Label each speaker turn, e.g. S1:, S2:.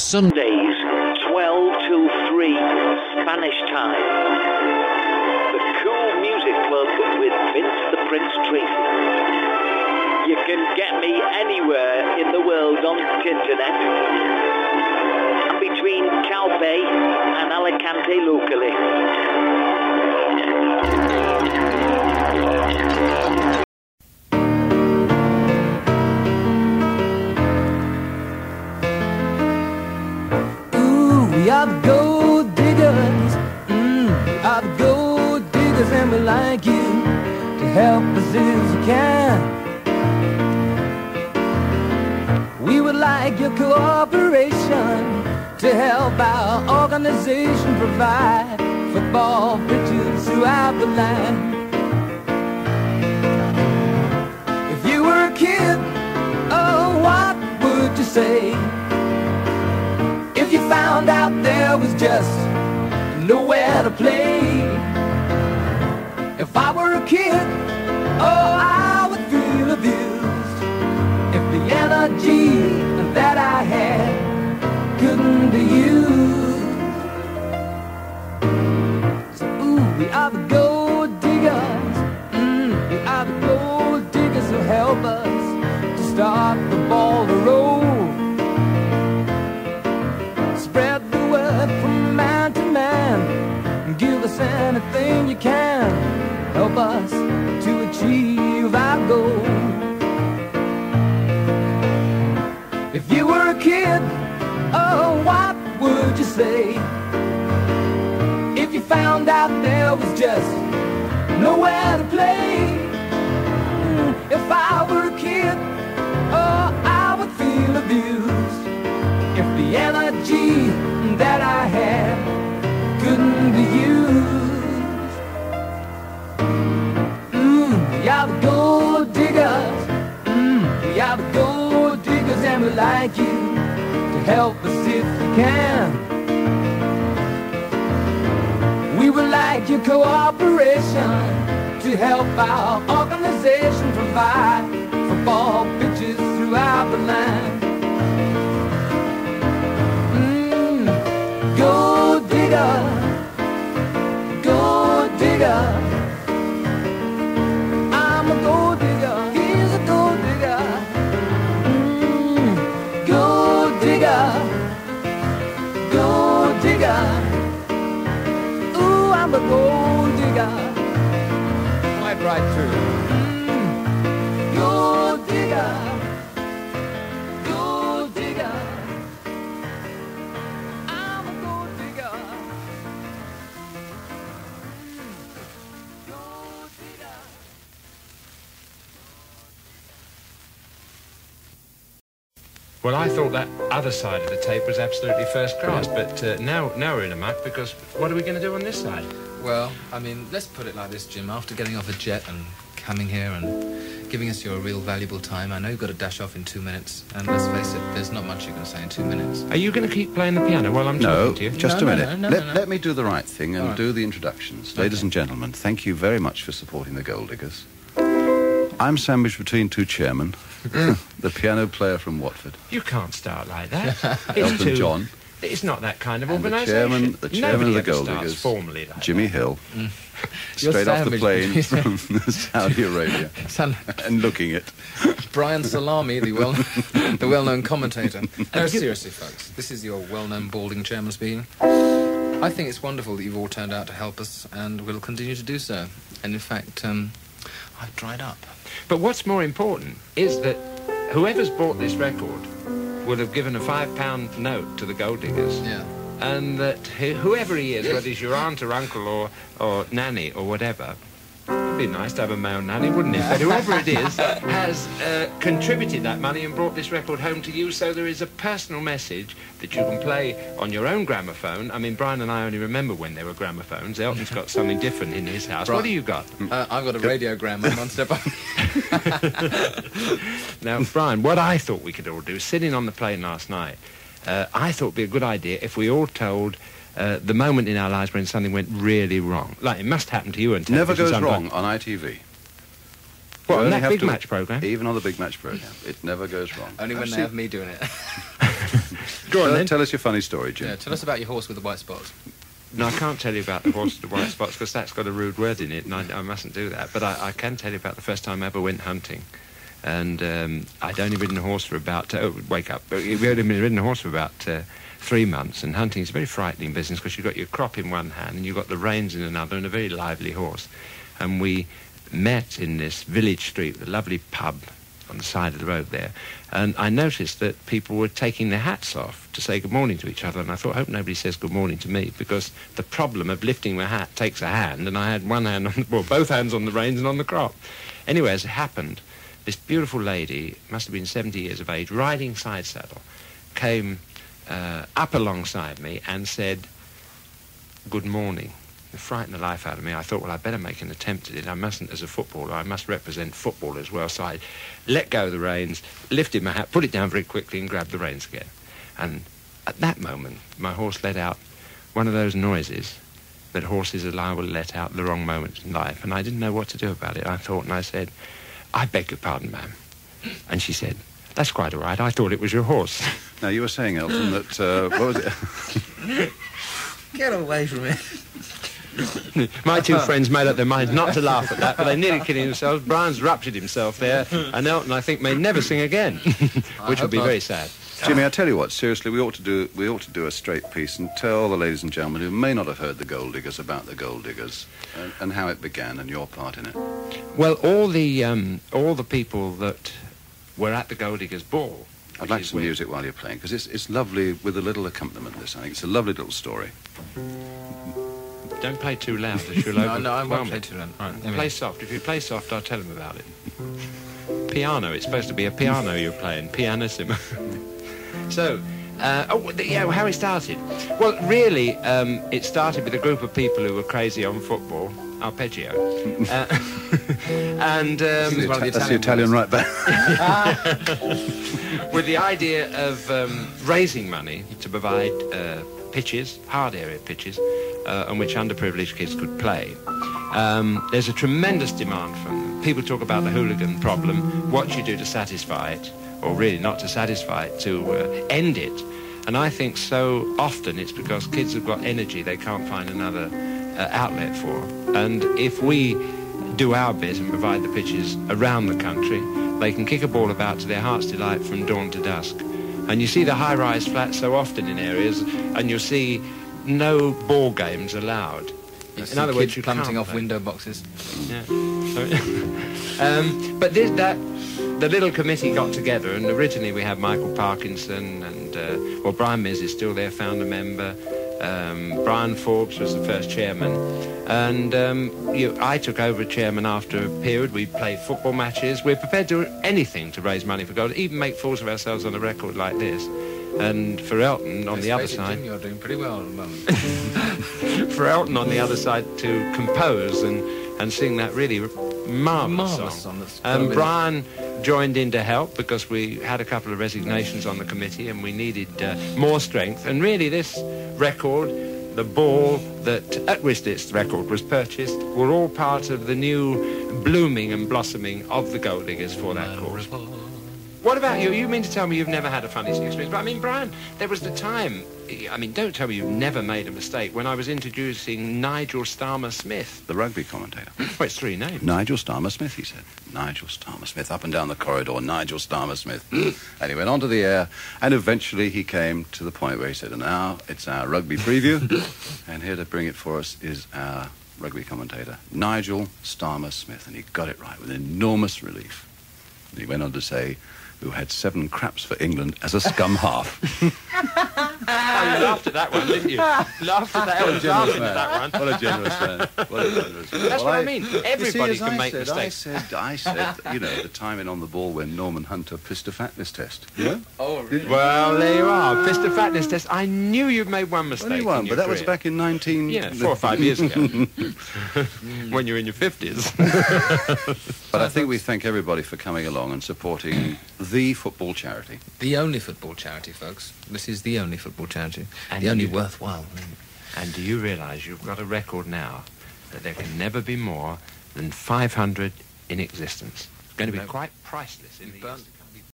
S1: Sundays, 12 till 3, Spanish time. The Cool Music Club with Vince the Prince Tracy. You can get me anywhere in the world on the internet. And between Calpe and Alicante locally.
S2: We are the gold diggers, we are the gold diggers, and we like you to help us if you can. We would like your cooperation to help our organization provide football pitches throughout the land. If you were a kid, oh, what would you say if you found out there was just nowhere to play? If I were a kid, oh, I would feel abused if the energy that I had couldn't be used. So, ooh, we are the gold diggers, we are the gold diggers who help us to start the ball to roll. Spread the word from man to man, and give us anything you can. Help us to achieve our goal. If you were a kid, oh, what would you say if you found out there was just nowhere to play? If I were a kid, oh, I would feel abused if the energy that I had couldn't be used. We are the gold diggers, we are the gold diggers, and we like you to help us if you can. We would like your cooperation to help our organization provide football pitches throughout the land. Gold digger, gold digger. I'm a gold digger, he's a gold digger. Gold digger, gold digger. Ooh, I'm a gold digger. Quite right through. Gold digger, gold digger. I'm a gold digger. Gold digger.
S3: Well, I thought that other side of the tape was absolutely first class, but now we're in a muck because what are we going to do on this side?
S4: Well, I mean, let's put it like this, Jim. After getting off a jet and coming here and giving us your real valuable time, I know you've got to dash off in 2 minutes, and let's face it, there's not much you can say in 2 minutes.
S3: Are you going to keep playing the piano while I'm talking to you?
S5: Just a minute.
S4: No.
S5: Let me do the right thing and do the introductions. Ladies and gentlemen, thank you very much for supporting the Gold Diggers. I'm sandwiched between two chairmen, the piano player from Watford,
S3: You can't start like that.
S5: Elton John,
S3: It's not that kind of
S5: and the
S3: organisation.
S5: chairman of the
S3: Nobody
S5: Gold
S3: ever starts
S5: Diggers,
S3: formally like
S5: Jimmy
S3: that.
S5: Hill,
S4: You're
S5: straight off the
S4: sandwiched
S5: plane
S4: between-
S5: from Saudi Arabia,
S4: Son,
S5: and looking it.
S4: Brian Salami, the well-known commentator. No, seriously, folks, this is your well-known balding chairman speaking. I think it's wonderful that you've all turned out to help us, and will continue to do so. And in fact, I've dried up.
S3: But what's more important is that whoever's bought this record will have given a £5 note to the Gold Diggers.
S4: Yeah.
S3: And that whoever he is, whether he's your aunt or uncle or nanny or whatever, it'd be nice to have a male nanny, wouldn't it? But whoever it is has contributed that money and brought this record home to you, so there is a personal message that you can play on your own gramophone. I mean, Brian and I only remember when there were gramophones. Elton's got something different in his house. What do you got?
S4: I've got a radiogram on one step up.
S3: Now, Brian, what I thought we could all do, sitting on the plane last night, I thought it would be a good idea if we all told the moment in our lives when something went really wrong. Like, it must happen to you on television
S5: Never goes
S3: sometimes.
S5: wrong on ITV.
S3: What,
S5: You
S3: on
S5: only
S3: that
S5: have
S3: big
S5: to-
S3: match programme?
S5: Even on the big match programme, it never goes wrong.
S4: Only when they have me doing it.
S3: Go on then.
S5: Tell us your funny story, Jim.
S4: Yeah, tell us about your horse with the white spots.
S3: No, I can't tell you about the horse with the white spots because that's got a rude word in it, and I mustn't do that. But I can tell you about the first time I ever went hunting. And I'd only ridden a horse for about... wake up. We had only ridden a horse for about 3 months, and hunting is a very frightening business because you've got your crop in one hand and you've got the reins in another and a very lively horse. And we met in this village street, the lovely pub on the side of the road there, and I noticed that people were taking their hats off to say good morning to each other, and I thought, I hope nobody says good morning to me, because the problem of lifting my hat takes a hand, and I had one hand on both hands on the reins and on the crop. Anyway, as it happened, this beautiful lady, must have been 70 years of age, riding side saddle, came up alongside me and said, good morning. It frightened the life out of me. I thought, well, I'd better make an attempt at it. I mustn't, as a footballer, I must represent football as well. So I let go of the reins, lifted my hat, put it down very quickly and grabbed the reins again. And at that moment, my horse let out one of those noises that horses are liable to let out at the wrong moments in life. And I didn't know what to do about it. I thought, and I said, I beg your pardon, ma'am. And she said, that's quite all right. I thought it was your horse.
S5: Now, you were saying, Elton, that... what was it?
S4: Get away from it.
S3: My two friends made up their minds not to laugh at that, but they nearly killed themselves. Brian's ruptured himself there, and Elton, I think, may never sing again, which would be very sad.
S5: Jimmy, I tell you what, seriously, we ought to do a straight piece and tell the ladies and gentlemen who may not have heard the Gold Diggers about the Gold Diggers and how it began and your part in it.
S3: Well, all the people that were at the Gold Diggers ball.
S5: I'd like some music while you're playing, because it's lovely with a little accompaniment. This, I think, it's a lovely little story.
S3: Don't play too loud, as you'll overwhelm.
S4: No, I won't play too loud.
S3: Right, play soft. If you play soft, I'll tell them about it. Piano. It's supposed to be a piano you're playing. Pianissimo. So, how it started. Well, really, it started with a group of people who were crazy on football. Arpeggio. And...
S5: that's the Italian right back.
S3: With the idea of raising money to provide pitches, hard area pitches, on which underprivileged kids could play. There's a tremendous demand from them. People talk about the hooligan problem, what you do to satisfy it, or really not to satisfy it, to end it. And I think so often it's because kids have got energy they can't find another outlet for. And if we do our bit and provide the pitches around the country, they can kick a ball about to their heart's delight from dawn to dusk. And you see the high-rise flats so often in areas, and you'll see no ball games allowed.
S4: In other words, you're plummeting off window boxes.
S3: Yeah. But the little committee got together, and originally we had Michael Parkinson and Brian Miz is still there, founder member. Brian Forbes was the first chairman, and I took over chairman after a period. We played football matches. We're prepared to do anything to raise money for gold, even make fools of ourselves on a record like this. And for Elton on the other side,
S4: Jim, you're doing pretty well at the moment.
S3: For Elton on the other side to compose and sing that really marvellous song. And Brian joined in to help because we had a couple of resignations on the committee and we needed more strength. And really this record, the ball that at which this record was purchased, were all part of the new blooming and blossoming of the Gold Diggers for that cause. What about you? You mean to tell me you've never had a funny experience? But I mean, Brian, there was the time, I mean, don't tell me you've never made a mistake, when I was introducing Nigel Starmer-Smith.
S5: The rugby commentator.
S3: Well, it's three names.
S5: Nigel Starmer-Smith, he said. Nigel Starmer-Smith, up and down the corridor, Nigel Starmer-Smith. And he went onto the air, and eventually he came to the point where he said, and now it's our rugby preview, and here to bring it for us is our rugby commentator, Nigel Starmer-Smith, and he got it right with enormous relief. And he went on to say, who had 7 craps for England as a scum half.
S3: Oh, you laughed at that one, didn't you? Laughed at that. One.
S5: What a generous man. What a generous man.
S3: That's what I mean. Everybody can make mistakes.
S5: I said, the timing on the ball when Norman Hunter pissed a fatness test. Yeah?
S4: Oh, really?
S3: Well, there you are. Pissed a fatness test. I knew you'd made one mistake.
S5: Only one, but that was back in
S3: 4 or 5 years ago. When you're in your 50s.
S5: But I think we thank everybody for coming along and supporting the football charity.
S4: The only football charity, folks. This is the only football charity.
S3: And
S4: the only worthwhile.
S3: And do you realise you've got a record now that there can never be more than 500 in existence? It's going to be quite priceless in the years to come.